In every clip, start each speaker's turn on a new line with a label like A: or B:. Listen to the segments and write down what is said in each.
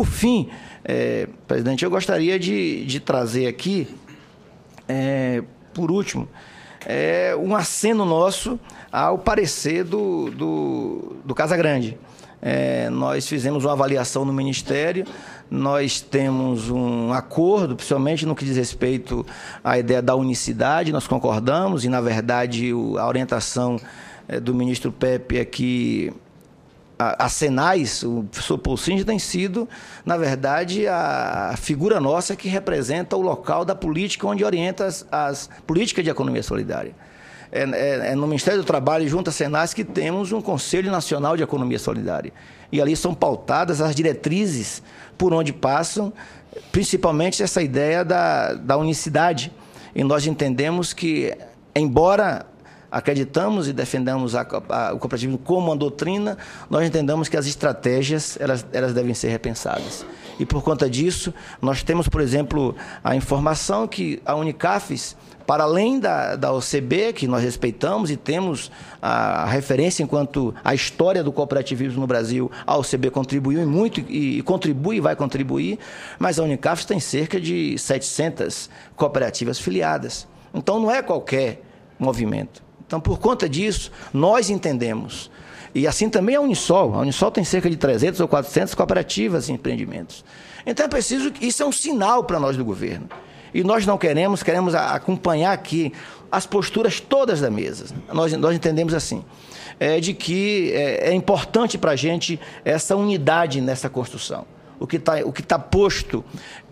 A: por fim, presidente, eu gostaria de trazer aqui, por último, um aceno nosso ao parecer do Casagrande. Nós fizemos uma avaliação no Ministério, nós temos um acordo, principalmente no que diz respeito à ideia da unicidade, nós concordamos, e, na verdade, a orientação do ministro Pepe é que a Senais, o professor Paul Singer, tem sido, na verdade, a figura nossa que representa o local da política onde orienta as políticas de economia solidária. No Ministério do Trabalho, junto à Senais, que temos um Conselho Nacional de Economia Solidária. E ali são pautadas as diretrizes por onde passam, principalmente essa ideia da unicidade. E nós entendemos que, embora acreditamos e defendamos o cooperativismo como uma doutrina, nós entendemos que as estratégias elas devem ser repensadas. E, por conta disso, nós temos, por exemplo, a informação que a Unicafes, para além da OCB, que nós respeitamos e temos a referência enquanto a história do cooperativismo no Brasil, a OCB contribuiu muito e contribui e vai contribuir, mas a Unicafes tem cerca de 700 cooperativas filiadas. Então, não é qualquer movimento. Então, por conta disso, nós entendemos. E assim também a Unisol. A Unisol tem cerca de 300 ou 400 cooperativas e empreendimentos. Então, é preciso... Isso é um sinal para nós do governo. E nós não queremos acompanhar aqui as posturas todas da mesa. Nós entendemos assim, de que é importante para a gente essa unidade nessa construção. O que tá posto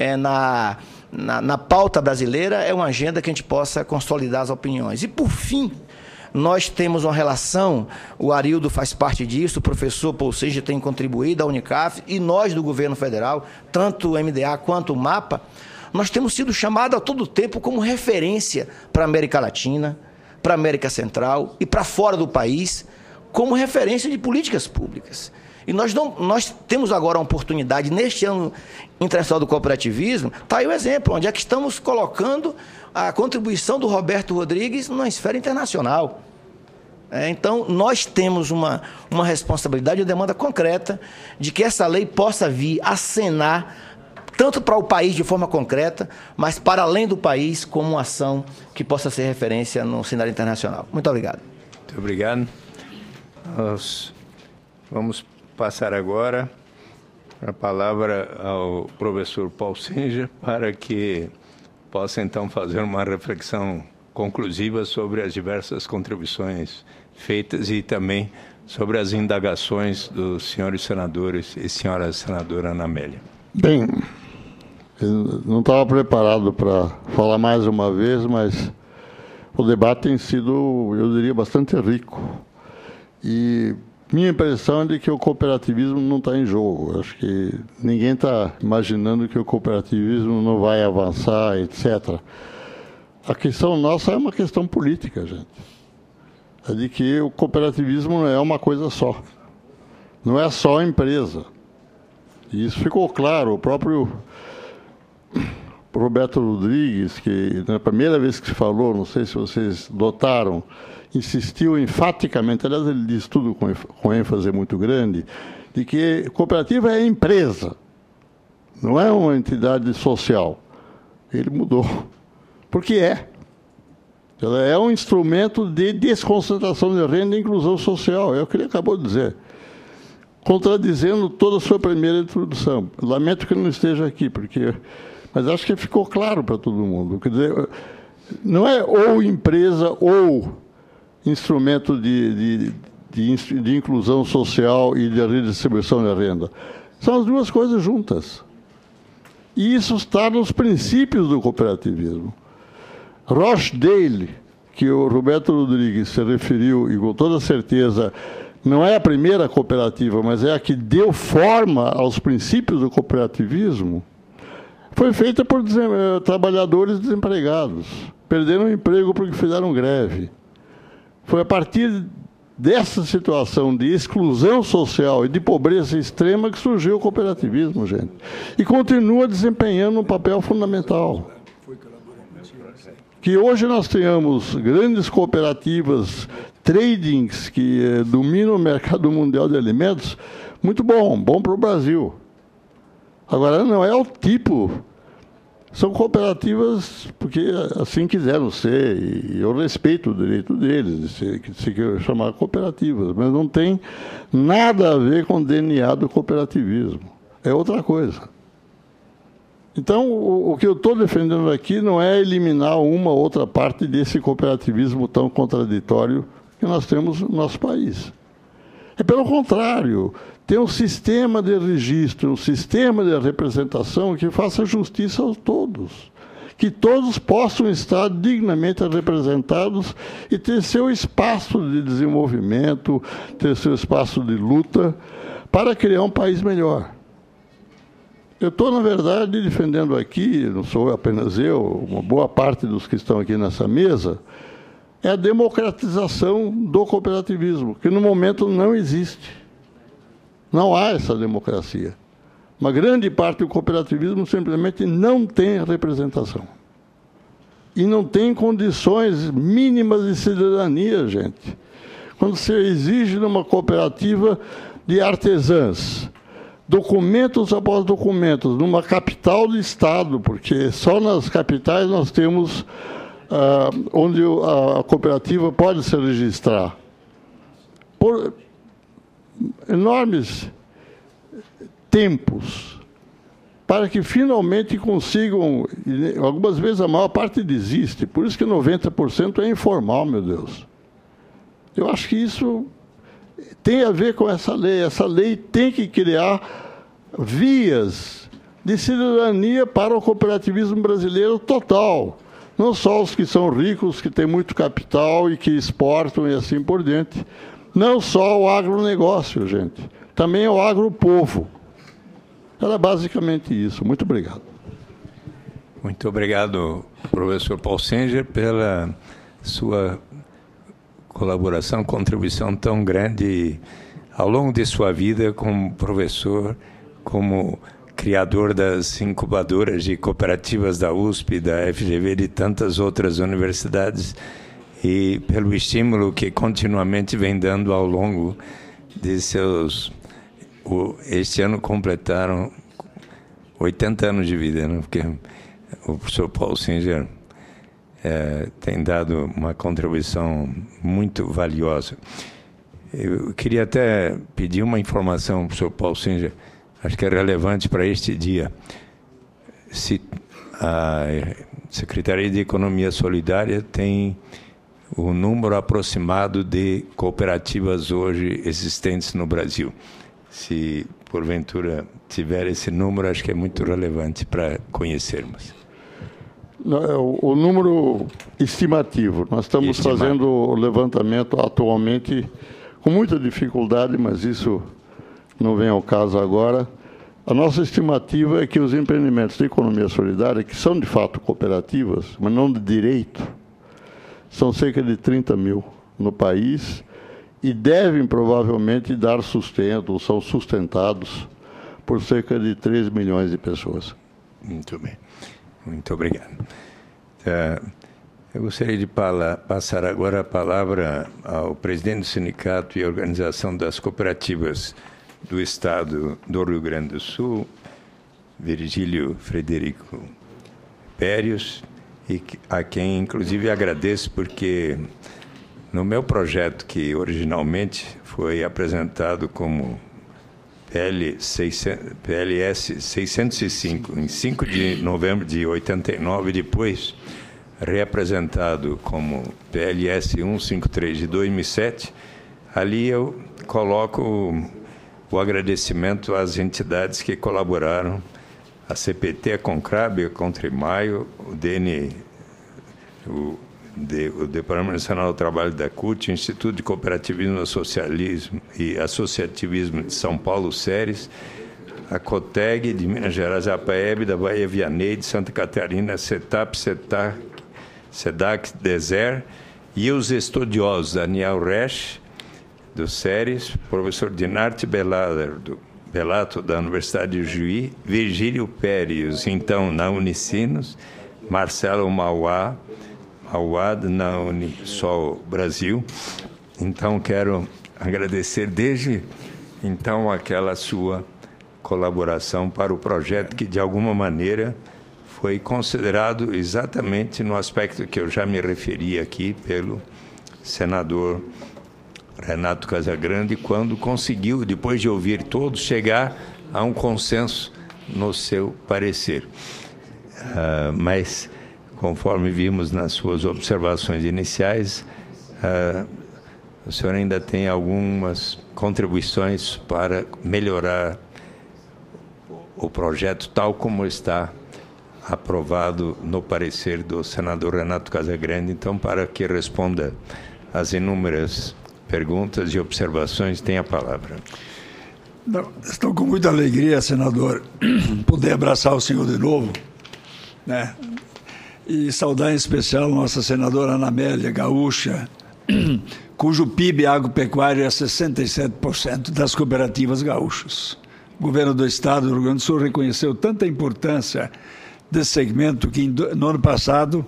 A: na pauta brasileira é uma agenda que a gente possa consolidar as opiniões. E, por fim, nós temos uma relação, o Arildo faz parte disso, o professor Paul Singer tem contribuído, a Unicaf, e nós do governo federal, tanto o MDA quanto o MAPA, nós temos sido chamados a todo tempo como referência para a América Latina, para a América Central e para fora do país, como referência de políticas públicas. E nós temos agora a oportunidade, neste ano internacional do cooperativismo, está aí o exemplo, onde é que estamos colocando a contribuição do Roberto Rodrigues na esfera internacional. Então, nós temos uma responsabilidade, uma demanda concreta de que essa lei possa vir acenar tanto para o país de forma concreta, mas para além do país, como uma ação que possa ser referência no cenário internacional. Muito obrigado.
B: Muito obrigado. Nós vamos passar agora a palavra ao professor Paul Singer para que possa, então, fazer uma reflexão conclusiva sobre as diversas contribuições feitas e também sobre as indagações dos senhores senadores e senhora senadora Ana Amélia.
C: Bem, eu não estava preparado para falar mais uma vez, mas o debate tem sido, eu diria, bastante rico. E minha impressão é de que o cooperativismo não está em jogo. Acho que ninguém está imaginando que o cooperativismo não vai avançar, etc. A questão nossa é uma questão política, gente. É de que o cooperativismo não é uma coisa só. Não é só a empresa. E isso ficou claro. O próprio Roberto Rodrigues, que na primeira vez que se falou, não sei se vocês notaram, insistiu enfaticamente, aliás, ele disse tudo com ênfase muito grande, de que cooperativa é empresa, não é uma entidade social. Ele mudou, porque ela é um instrumento de desconcentração de renda e inclusão social, é o que ele acabou de dizer, contradizendo toda a sua primeira introdução. Lamento que ele não esteja aqui, mas acho que ficou claro para todo mundo. Quer dizer, não é ou empresa ou instrumento de inclusão social e de redistribuição de renda. São as duas coisas juntas. E isso está nos princípios do cooperativismo. Rochdale, que o Roberto Rodrigues se referiu, e com toda certeza não é a primeira cooperativa, mas é a que deu forma aos princípios do cooperativismo, foi feita por trabalhadores desempregados. Perderam o emprego porque fizeram greve. Foi a partir dessa situação de exclusão social e de pobreza extrema que surgiu o cooperativismo, gente. E continua desempenhando um papel fundamental. Que hoje nós tenhamos grandes cooperativas, tradings, que dominam o mercado mundial de alimentos, muito bom para o Brasil. Agora, não é o tipo. São cooperativas porque assim quiseram ser, e eu respeito o direito deles de se chamar cooperativas, mas não tem nada a ver com o DNA do cooperativismo. É outra coisa. Então, o que eu estou defendendo aqui não é eliminar uma ou outra parte desse cooperativismo tão contraditório que nós temos no nosso país. É pelo contrário, ter um sistema de registro, um sistema de representação que faça justiça a todos. Que todos possam estar dignamente representados e ter seu espaço de desenvolvimento, ter seu espaço de luta para criar um país melhor. Eu estou, na verdade, defendendo aqui, não sou apenas eu, uma boa parte dos que estão aqui nessa mesa, é a democratização do cooperativismo, que no momento não existe. Não há essa democracia. Uma grande parte do cooperativismo simplesmente não tem representação. E não tem condições mínimas de cidadania, gente. Quando você exige numa cooperativa de artesãs, documentos após documentos, numa capital do Estado, porque só nas capitais nós temos onde a cooperativa pode se registrar. Por enormes tempos, para que finalmente consigam, algumas vezes a maior parte desiste, por isso que 90% é informal, meu Deus. Eu acho que isso tem a ver com essa lei tem que criar vias de cidadania para o cooperativismo brasileiro total, não só os que são ricos, que têm muito capital e que exportam e assim por diante. Não só o agronegócio, gente. Também o agropovo. Era basicamente isso. Muito obrigado.
B: Muito obrigado, professor Paul Singer, pela sua colaboração, contribuição tão grande ao longo de sua vida como professor, como criador das incubadoras de cooperativas da USP, da FGV e de tantas outras universidades, e pelo estímulo que continuamente vem dando ao longo de seus... Este ano completaram 80 anos de vida, né? Porque o professor Paul Singer tem dado uma contribuição muito valiosa. Eu queria até pedir uma informação, professor Paul Singer, acho que é relevante para este dia. Se a Secretaria de Economia Solidária tem o número aproximado de cooperativas hoje existentes no Brasil. Se, porventura, tiver esse número, acho que é muito relevante para conhecermos.
C: O número estimativo. Nós estamos fazendo o levantamento atualmente com muita dificuldade, mas isso não vem ao caso agora. A nossa estimativa é que os empreendimentos de economia solidária, que são de fato cooperativas, mas não de direito, são cerca de 30 mil no país e devem provavelmente dar sustento, ou são sustentados por cerca de 3 milhões de pessoas.
B: Muito bem. Muito obrigado. Eu gostaria de passar agora a palavra ao presidente do Sindicato e Organização das Cooperativas do Estado do Rio Grande do Sul, Virgílio Frederico Périos, e a quem, inclusive, agradeço, porque no meu projeto, que originalmente foi apresentado como PLS 605, em 5 de novembro de 89, depois reapresentado como PLS 153 de 2007, ali eu coloco o agradecimento às entidades que colaboraram, a CPT, a Concrab, a Contrimaio, o DN, o Departamento Nacional do Trabalho da CUT, o Instituto de Cooperativismo e Associativismo de São Paulo, SERES, a COTEG de Minas Gerais, a APAEB da Bahia Vianney, de Santa Catarina, a CETAP, SEDAC, DESER, e os estudiosos, Daniel Resch, do SERES, professor Dinarte Belato, da Universidade de Juí, Virgílio Périos, então, na Unicinos, Marcelo Mauad, na Unisol Brasil. Então, quero agradecer desde, então, aquela sua colaboração para o projeto que, de alguma maneira, foi considerado exatamente no aspecto que eu já me referi aqui pelo senador Renato Casagrande, quando conseguiu, depois de ouvir todos, chegar a um consenso no seu parecer. Mas, conforme vimos nas suas observações iniciais, o senhor ainda tem algumas contribuições para melhorar o projeto tal como está aprovado no parecer do senador Renato Casagrande. Então, para que responda às inúmeras perguntas e observações, tem a palavra.
D: Não, estou com muita alegria, senador, poder abraçar o senhor de novo, né? E saudar em especial nossa senadora Ana Amélia, gaúcha, cujo PIB agropecuário é 67% das cooperativas gaúchas. O governo do Estado do Rio Grande do Sul reconheceu tanta importância desse segmento que, no ano passado,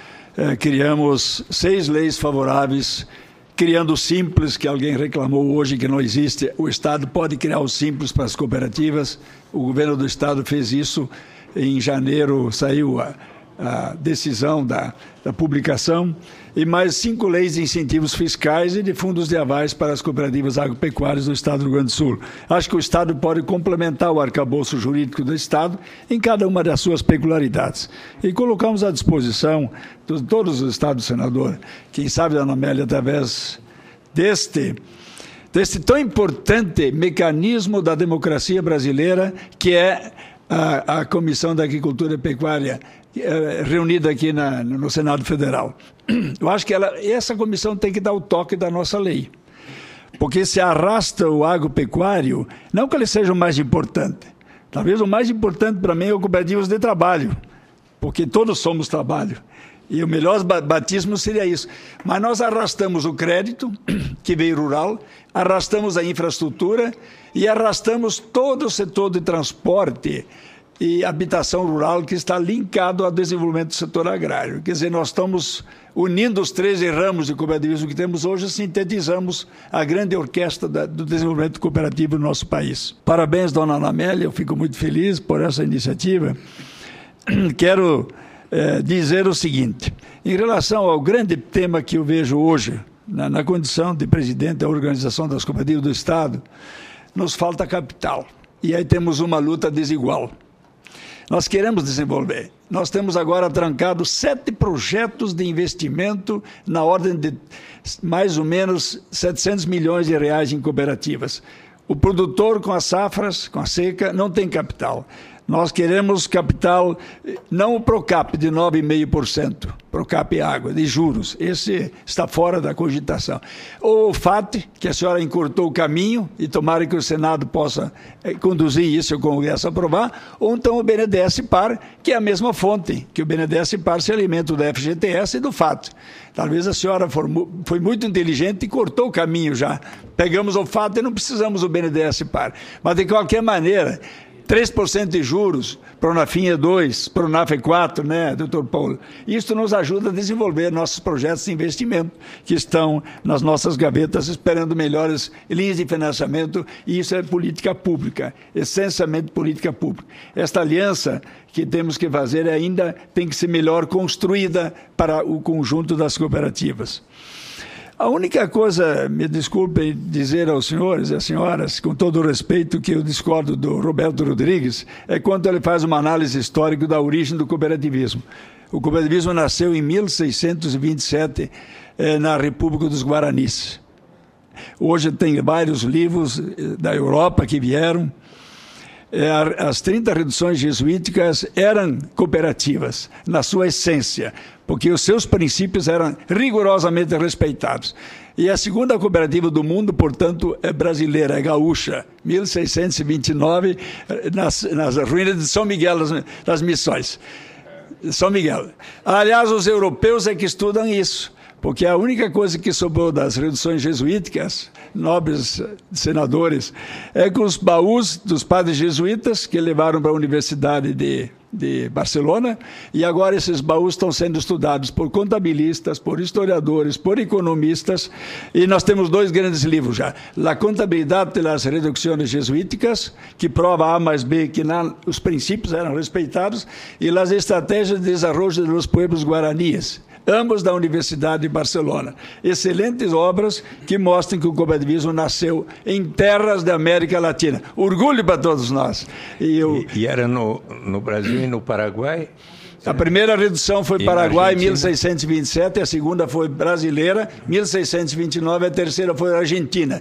D: criamos 6 leis favoráveis, criando o Simples, que alguém reclamou hoje que não existe. O Estado pode criar o Simples para as cooperativas. O governo do Estado fez isso. Em janeiro saiu a decisão da publicação, e mais 5 leis de incentivos fiscais e de fundos de avais para as cooperativas agropecuárias do Estado do Rio Grande do Sul. Acho que o Estado pode complementar o arcabouço jurídico do Estado em cada uma das suas peculiaridades. E colocamos à disposição de todos os Estados, senador, quem sabe, Dona Amélia, através deste tão importante mecanismo da democracia brasileira, que é a Comissão da Agricultura e Pecuária, reunida aqui no Senado Federal. Eu acho que essa comissão tem que dar o toque da nossa lei, porque se arrasta o agropecuário, não que ele seja o mais importante, talvez o mais importante para mim é o cooperativas de trabalho, porque todos somos trabalho, e o melhor batismo seria isso. Mas nós arrastamos o crédito, que veio rural, arrastamos a infraestrutura e arrastamos todo o setor de transporte e habitação rural, que está linkado ao desenvolvimento do setor agrário. Quer dizer, nós estamos unindo os 13 ramos de cooperativismo que temos hoje, sintetizamos a grande orquestra do desenvolvimento cooperativo no nosso país. Parabéns, dona Ana Amélia, eu fico muito feliz por essa iniciativa. Quero dizer o seguinte, em relação ao grande tema que eu vejo hoje, na condição de presidente da Organização das Cooperativas do Estado, nos falta capital. E aí temos uma luta desigual. Nós queremos desenvolver. Nós temos agora trancados 7 projetos de investimento na ordem de mais ou menos 700 milhões de reais em cooperativas. O produtor com as safras, com a seca, não tem capital. Nós queremos capital, não o PROCAP de 9,5%, PROCAP água, de juros. Esse está fora da cogitação. Ou o FAT, que a senhora encurtou o caminho, e tomara que o Senado possa conduzir isso e o Congresso aprovar, ou então o BNDES-PAR, que é a mesma fonte, que o BNDES-PAR se alimenta do FGTS e do FAT. Talvez a senhora foi muito inteligente e cortou o caminho já. Pegamos o FAT e não precisamos do BNDES-PAR. Mas, de qualquer maneira, 3% de juros, Pronafin é 2%, Pronaf é 4%, né, doutor Paulo? Isso nos ajuda a desenvolver nossos projetos de investimento, que estão nas nossas gavetas, esperando melhores linhas de financiamento, e isso é política pública, essencialmente política pública. Esta aliança que temos que fazer ainda tem que ser melhor construída para o conjunto das cooperativas. A única coisa, me desculpem dizer aos senhores e às senhoras, com todo o respeito, que eu discordo do Roberto Rodrigues, é quando ele faz uma análise histórica da origem do cooperativismo. O cooperativismo nasceu em 1627, na República dos Guaranis. Hoje tem vários livros da Europa que vieram. As 30 reduções jesuíticas eram cooperativas, na sua essência, porque os seus princípios eram rigorosamente respeitados. E a segunda cooperativa do mundo, portanto, é brasileira, é gaúcha, 1629, nas ruínas de São Miguel das Missões. São Miguel. Aliás, os europeus é que estudam isso, porque a única coisa que sobrou das reduções jesuíticas, nobres senadores, é que os baús dos padres jesuítas, que levaram para a Universidade de de Barcelona, e agora esses baús estão sendo estudados por contabilistas, por historiadores, por economistas, e nós temos 2 grandes livros já. La Contabilidade de las Reducciones Jesuíticas, que prova A mais B que os princípios eram respeitados, e Las Estratégias de Desarrollo de los Pueblos Guaraníes, ambos da Universidade de Barcelona. Excelentes obras que mostram que o cooperativismo nasceu em terras da América Latina. Orgulho para todos nós.
B: E era no Brasil e no Paraguai?
D: A primeira redução foi Paraguai, em 1627, a segunda foi brasileira, 1629, a terceira foi Argentina,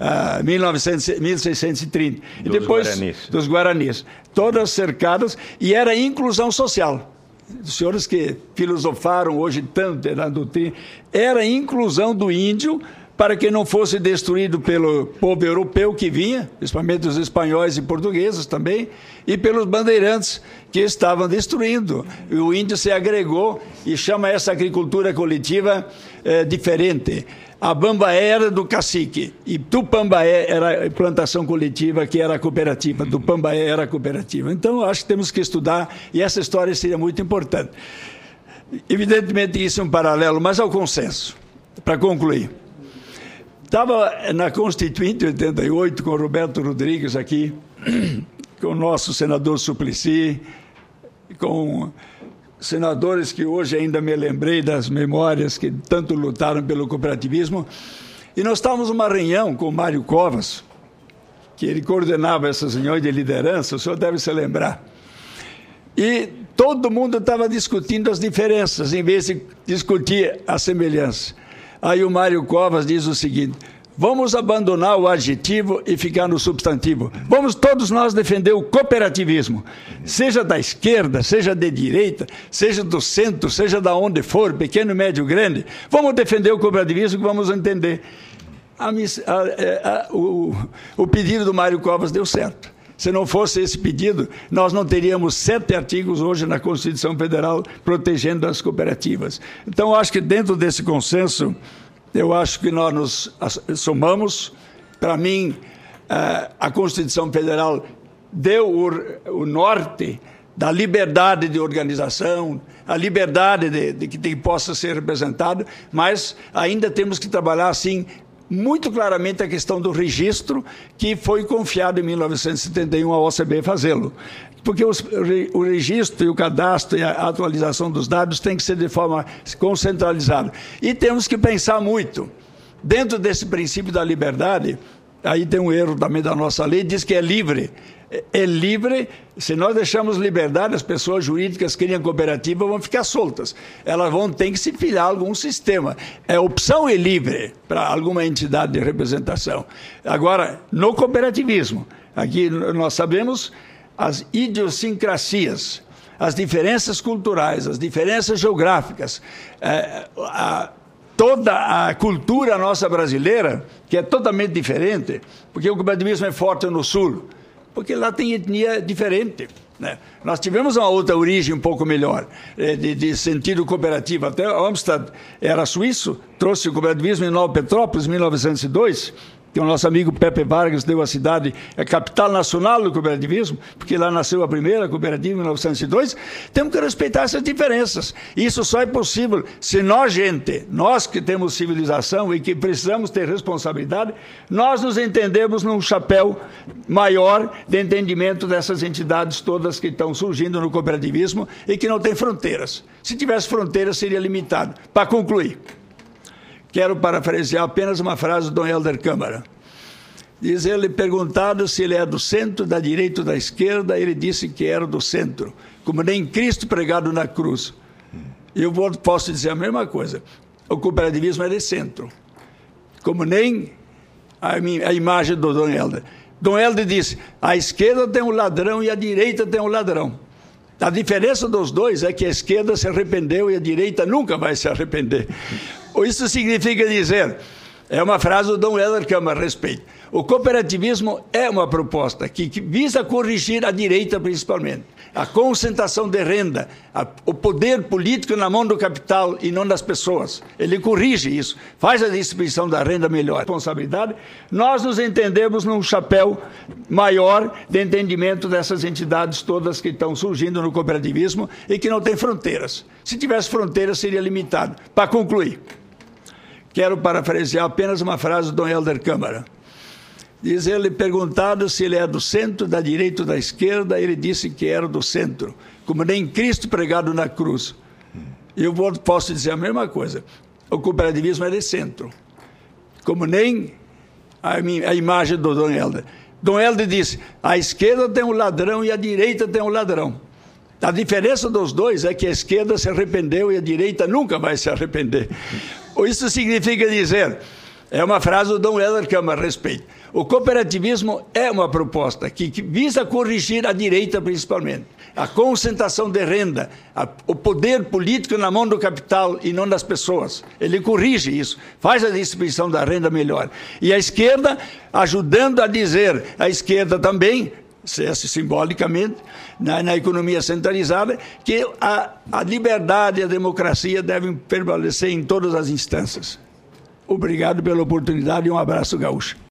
D: 1630. E depois dos Guaranis. Todas cercadas, e era inclusão social. Os senhores que filosofaram hoje tanto na doutrina, era a inclusão do índio para que não fosse destruído pelo povo europeu que vinha, principalmente os espanhóis e portugueses também, e pelos bandeirantes que estavam destruindo. E o índio se agregou e chama essa agricultura coletiva diferente. A Bambaé era do cacique e Tupambaé era a plantação coletiva, que era a cooperativa. Tupambaé era a cooperativa. Então, eu acho que temos que estudar, e essa história seria muito importante. Evidentemente, isso é um paralelo, mas ao consenso. Para concluir, estava na Constituinte de 88 com o Roberto Rodrigues aqui, com o nosso senador Suplicy, com senadores que hoje ainda me lembrei das memórias que tanto lutaram pelo cooperativismo, e nós estávamos numa reunião com o Mário Covas, que ele coordenava essas reuniões de liderança, o senhor deve se lembrar, e todo mundo estava discutindo as diferenças, em vez de discutir as semelhanças. Aí o Mário Covas diz o seguinte: vamos abandonar o adjetivo e ficar no substantivo. Vamos todos nós defender o cooperativismo, seja da esquerda, seja de direita, seja do centro, seja da onde for, pequeno, médio, grande. Vamos defender o cooperativismo que vamos entender. O pedido do Mário Covas deu certo. Se não fosse esse pedido, nós não teríamos 7 artigos hoje na Constituição Federal protegendo as cooperativas. Então, acho que dentro desse consenso, eu acho que nós nos somamos. Para mim, a Constituição Federal deu o norte da liberdade de organização, a liberdade de que possa ser representado, mas ainda temos que trabalhar, assim, muito claramente a questão do registro, que foi confiado em 1971 à OCB fazê-lo. Porque o registro e o cadastro e a atualização dos dados tem que ser de forma concentralizada. E temos que pensar muito. Dentro desse princípio da liberdade, aí tem um erro também da nossa lei, diz que é livre. É livre, se nós deixamos liberdade, as pessoas jurídicas que criam cooperativa vão ficar soltas. Elas vão ter que se filiar a algum sistema. É opção e livre para alguma entidade de representação. Agora, no cooperativismo, aqui nós sabemos as idiosincrasias, as diferenças culturais, as diferenças geográficas, toda a cultura nossa brasileira, que é totalmente diferente, porque o cooperativismo é forte no sul, porque lá tem etnia diferente, né? Nós tivemos uma outra origem um pouco melhor, de sentido cooperativo. Até Amsterdã era suíço, trouxe o cooperativismo em Nova Petrópolis, em 1902, que o nosso amigo Pepe Vargas deu à cidade a capital nacional do cooperativismo, porque lá nasceu a primeira cooperativa em 1902. Temos que respeitar essas diferenças. Isso só é possível se nós, gente, nós que temos civilização e que precisamos ter responsabilidade, nós nos entendemos num chapéu maior de entendimento dessas entidades todas que estão surgindo no cooperativismo e que não tem fronteiras. Se tivesse fronteiras, seria limitado. Para concluir, quero parafrasear apenas uma frase do Dom Helder Câmara. Diz ele, perguntado se ele é do centro, da direita ou da esquerda, ele disse que era do centro, como nem Cristo pregado na cruz. Eu posso dizer a mesma coisa. O cooperativismo é de centro, como nem a imagem do Dom Helder. Dom Helder disse, a esquerda tem um ladrão e a direita tem um ladrão. A diferença dos dois é que a esquerda se arrependeu e a direita nunca vai se arrepender. Isso significa dizer, É uma frase do Dom Helder Câmara, respeito. O cooperativismo é uma proposta que visa corrigir a direita, principalmente, a concentração de renda, o poder político na mão do capital e não das pessoas. Ele corrige isso, faz a distribuição da renda melhor. Responsabilidade, nós nos entendemos num chapéu maior de entendimento dessas entidades todas que estão surgindo no cooperativismo e que não têm fronteiras. Se tivesse fronteiras, seria limitado. Para concluir, quero parafrasear apenas uma frase do Dom Helder Câmara. Diz ele, perguntado se ele é do centro, da direita ou da esquerda, ele disse que era do centro, como nem Cristo pregado na cruz. Eu posso dizer a mesma coisa. O cooperativismo é de centro, como nem a imagem do Dom Helder. Dom Helder disse, a esquerda tem um ladrão e a direita tem um ladrão. A diferença dos dois é que a esquerda se arrependeu e a direita nunca vai se arrepender. Isso significa dizer, é uma frase do Dom Helder Câmara, respeito. O cooperativismo é uma proposta que visa corrigir a direita, principalmente, a concentração de renda, o poder político na mão do capital e não das pessoas. Ele corrige isso, faz a distribuição da renda melhor. E a esquerda, ajudando a dizer, a esquerda também, simbolicamente, na economia centralizada, que a liberdade e a democracia devem prevalecer em todas as instâncias. Obrigado pela oportunidade e um abraço gaúcho.